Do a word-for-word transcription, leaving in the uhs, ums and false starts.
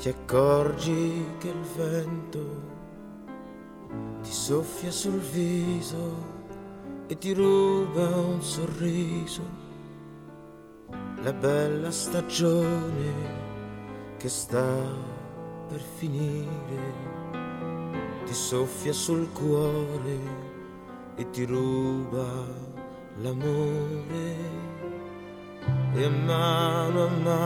ti accorgi che il vento ti soffia sul viso e ti ruba un sorriso, la bella stagione che sta per finire ti soffia sul cuore e ti ruba l'amore, e mano a mano